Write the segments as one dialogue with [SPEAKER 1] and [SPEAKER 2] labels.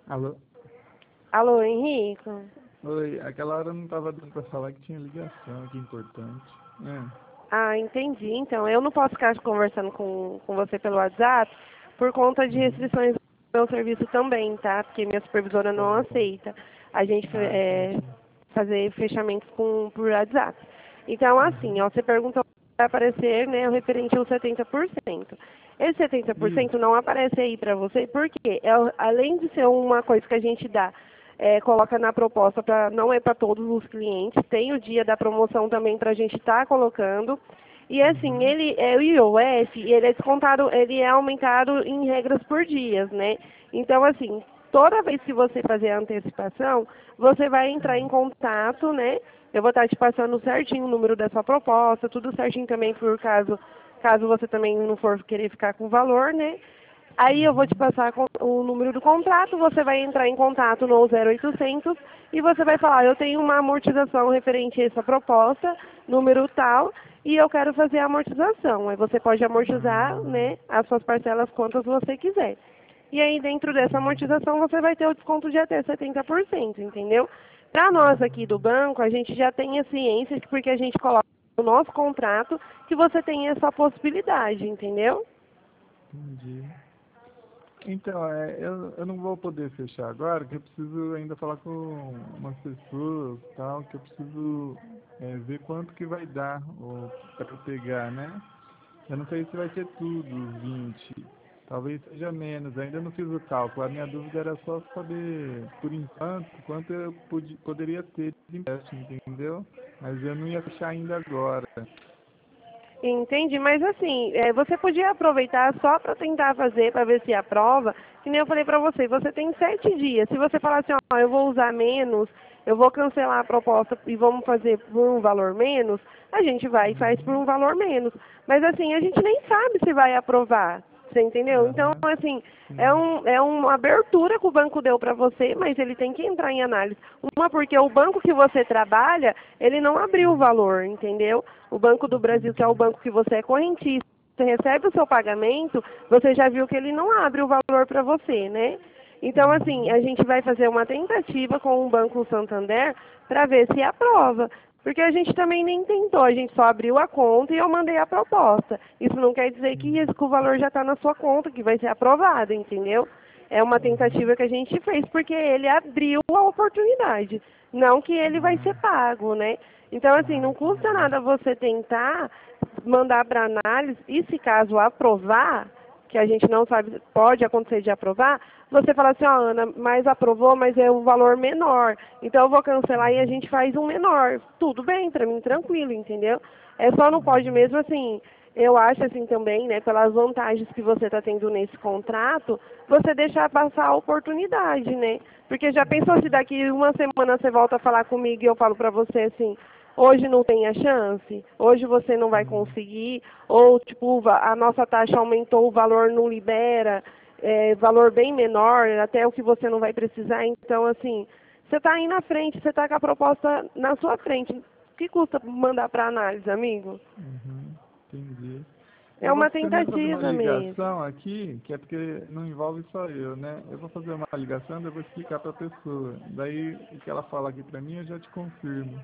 [SPEAKER 1] Alô?
[SPEAKER 2] Alô, Henrico?
[SPEAKER 1] Oi, aquela hora não tava dando pra falar que tinha ligação, que importante.
[SPEAKER 2] Ah, entendi. Então, eu não posso ficar conversando com você pelo WhatsApp por conta de
[SPEAKER 1] Uhum.
[SPEAKER 2] restrições do meu serviço também, tá? Porque minha supervisora
[SPEAKER 1] Tá
[SPEAKER 2] não
[SPEAKER 1] bom.
[SPEAKER 2] aceita a gente
[SPEAKER 1] Entendi.
[SPEAKER 2] fazer fechamentos por WhatsApp. Então, assim,
[SPEAKER 1] Uhum.
[SPEAKER 2] ó, você perguntou se vai aparecer, né, o referente aos 70%. Esse setenta por
[SPEAKER 1] Isso.
[SPEAKER 2] cento não aparece aí para você, porque além de ser uma coisa que a gente dá, coloca na proposta, não é para todos os clientes, tem o dia da promoção também para a gente estar colocando. E assim,
[SPEAKER 1] Uhum.
[SPEAKER 2] o IOF, ele é descontado, ele é aumentado em regras por dias, né? Então, assim, toda vez que você fazer a antecipação, você vai entrar em contato, né? Eu vou estar te passando certinho o número da sua proposta, tudo certinho também por caso você também não for querer ficar com o valor, né? Aí eu vou te
[SPEAKER 1] Uhum.
[SPEAKER 2] passar o número do contrato, você vai entrar em contato no 0800 e você vai falar, eu tenho uma amortização referente a essa proposta, número tal, e eu quero fazer a amortização. Aí você pode amortizar,
[SPEAKER 1] Ah,
[SPEAKER 2] né, as suas parcelas quantas você quiser. E aí dentro dessa
[SPEAKER 1] uhum.
[SPEAKER 2] amortização você vai ter o desconto de até 70%, entendeu? Para nós aqui do
[SPEAKER 1] Ah,
[SPEAKER 2] banco, a gente já tem a ciência de porque a gente coloca no nosso contrato que você tem essa possibilidade, entendeu?
[SPEAKER 1] entendi. Então, eu não vou poder fechar agora, que eu preciso ainda falar com umas pessoas, tal, que eu preciso ver quanto que vai dar para eu pegar, né? Eu não sei se vai ser tudo 20, talvez seja menos, ainda não fiz o cálculo. A minha dúvida era só saber, por enquanto, quanto eu poderia ter de empréstimo, entendeu? Mas eu não ia fechar ainda agora.
[SPEAKER 2] Entendi, mas assim, você podia aproveitar só para tentar fazer, para ver se aprova, que nem eu falei para você, você tem 7 dias. Se você falar assim, ó, eu vou usar menos, eu vou cancelar a proposta e vamos fazer por um valor menos, a gente vai e faz por
[SPEAKER 1] Uhum,
[SPEAKER 2] um valor menos. Mas assim, a gente nem sabe se vai aprovar, você entendeu? Então,
[SPEAKER 1] aham,
[SPEAKER 2] assim,
[SPEAKER 1] sim.
[SPEAKER 2] é uma abertura que o banco deu para você, mas ele tem que entrar em análise. Uma, porque o banco que você trabalha, ele não abriu o
[SPEAKER 1] Uhum,
[SPEAKER 2] valor, entendeu? O Banco do Brasil, que é o
[SPEAKER 1] entendi.
[SPEAKER 2] banco que você é correntista, você recebe o seu pagamento, você já viu que ele não abre o valor para você, né? Então, assim,
[SPEAKER 1] Uhum,
[SPEAKER 2] a gente vai fazer uma tentativa com o Banco Santander para ver se aprova. Porque a gente também nem tentou, a gente só abriu a conta e eu mandei a proposta. Isso não quer dizer que,
[SPEAKER 1] sim.
[SPEAKER 2] que o valor já está na sua conta, que vai ser aprovado, entendeu? É uma
[SPEAKER 1] Uhum,
[SPEAKER 2] tentativa que a gente fez porque ele abriu a oportunidade, não que ele vai ser
[SPEAKER 1] ah,
[SPEAKER 2] pago, né? Então, assim, não custa
[SPEAKER 1] entendi.
[SPEAKER 2] nada você tentar mandar para análise e se caso aprovar, que a gente não sabe, pode acontecer de aprovar, você fala assim, ó, Ana, mas aprovou, mas é um valor menor. Então eu vou cancelar e a
[SPEAKER 1] Uhum,
[SPEAKER 2] gente faz um menor. Tudo bem, para mim, tranquilo, entendeu? É só não pode
[SPEAKER 1] uhum,
[SPEAKER 2] mesmo assim, eu acho assim também, né, pelas vantagens que você está tendo nesse contrato, você deixar passar a oportunidade, né? Porque já pensou se
[SPEAKER 1] uhum,
[SPEAKER 2] daqui uma semana você volta a falar comigo e eu falo para você assim, hoje não tem a chance, hoje você não vai
[SPEAKER 1] sim.
[SPEAKER 2] conseguir, ou tipo, a nossa taxa aumentou, o valor não libera, valor bem menor, até o que você não vai precisar. Então, assim, você está aí na frente, você está com a proposta na sua frente. O que custa mandar para análise, amigo?
[SPEAKER 1] Uhum, entendi.
[SPEAKER 2] É
[SPEAKER 1] Eu vou
[SPEAKER 2] uma
[SPEAKER 1] primeiro fazer uma
[SPEAKER 2] tentativa mesmo.
[SPEAKER 1] ligação aqui, que é porque não envolve só eu, né? Eu vou fazer uma ligação, daí eu vou explicar para a pessoa. Daí o que ela fala aqui para mim, eu já te confirmo.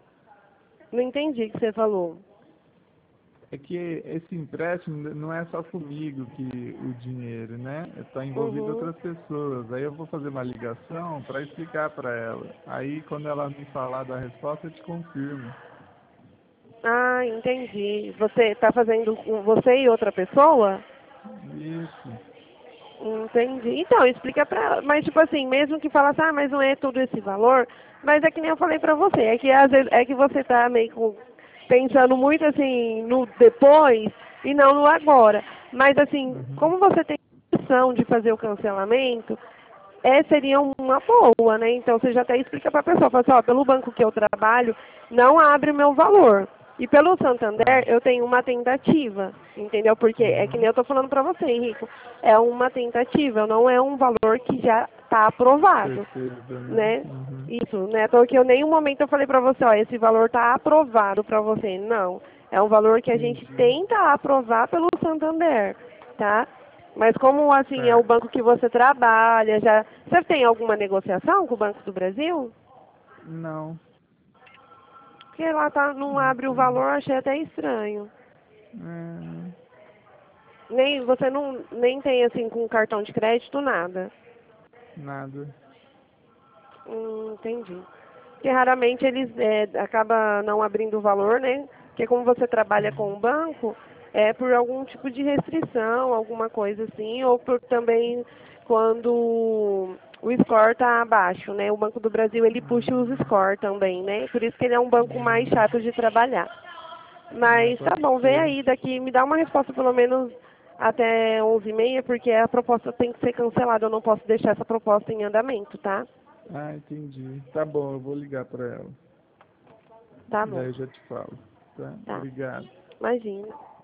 [SPEAKER 2] Não entendi o que você falou.
[SPEAKER 1] É que esse empréstimo não é só comigo que o dinheiro, né? Está envolvido
[SPEAKER 2] Uhum.
[SPEAKER 1] outras pessoas. Aí eu vou fazer uma ligação para explicar para ela. Aí quando ela me falar da resposta, eu te confirmo.
[SPEAKER 2] Ah, entendi. Você está fazendo com você e outra pessoa?
[SPEAKER 1] Isso.
[SPEAKER 2] Entendi. Então, explica pra ela. Mas, tipo assim, mesmo que falasse, ah, mas não é tudo esse valor, mas é que nem eu falei pra você, é que às vezes é que você tá meio pensando muito assim no depois e não no agora. Mas assim,
[SPEAKER 1] Uhum.
[SPEAKER 2] como você tem opção de fazer o cancelamento, seria uma boa, né? Então você já até explica para a pessoa, fala assim, ó, pelo banco que eu trabalho, não abre o meu valor. E pelo Santander,
[SPEAKER 1] Tá.
[SPEAKER 2] eu tenho uma tentativa, entendeu? Porque é que nem
[SPEAKER 1] Uhum.
[SPEAKER 2] eu estou falando para você, Henrico, é uma tentativa, não é um valor que já está aprovado,
[SPEAKER 1] Certeza, né?
[SPEAKER 2] né?
[SPEAKER 1] Uhum.
[SPEAKER 2] Isso, né? Então que eu nem um momento eu falei para você, ó, esse valor está aprovado para você. Não, é um valor que a gente
[SPEAKER 1] Entendi.
[SPEAKER 2] tenta aprovar pelo Santander, tá? Mas como assim é o
[SPEAKER 1] Certo.
[SPEAKER 2] banco que você trabalha, já. Você tem alguma negociação com o Banco do Brasil?
[SPEAKER 1] Não,
[SPEAKER 2] Porque lá tá, não
[SPEAKER 1] não
[SPEAKER 2] abre o
[SPEAKER 1] tem.
[SPEAKER 2] valor, achei até estranho.
[SPEAKER 1] É,
[SPEAKER 2] Nem, você não nem tem assim com cartão de crédito, nada.
[SPEAKER 1] nada.
[SPEAKER 2] Entendi. Porque raramente eles acabam não abrindo o valor, né? Porque como você trabalha com o banco, é por algum tipo de restrição, alguma coisa assim, ou por também quando o score está abaixo, né? O Banco do Brasil ele puxa os scores também, né? Por isso que ele é um banco mais chato de trabalhar. Mas tá
[SPEAKER 1] Pode
[SPEAKER 2] bom, vem
[SPEAKER 1] ser.
[SPEAKER 2] aí daqui, me dá uma resposta pelo menos até 11h30, porque a proposta tem que ser cancelada, eu não posso deixar essa proposta em andamento, tá?
[SPEAKER 1] Ah, entendi. Tá bom, eu vou ligar para ela.
[SPEAKER 2] Tá bom,
[SPEAKER 1] Daí eu já te falo. Tá?
[SPEAKER 2] tá.
[SPEAKER 1] Obrigado.
[SPEAKER 2] Imagina.